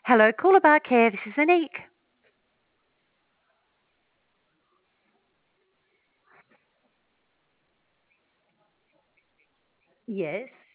Hello, caller back here. This is Anique. Yes.